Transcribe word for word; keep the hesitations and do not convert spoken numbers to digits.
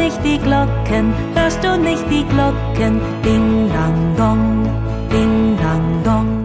nicht die Glocken, hörst du nicht die Glocken? Ding dang dong, ding dang dong.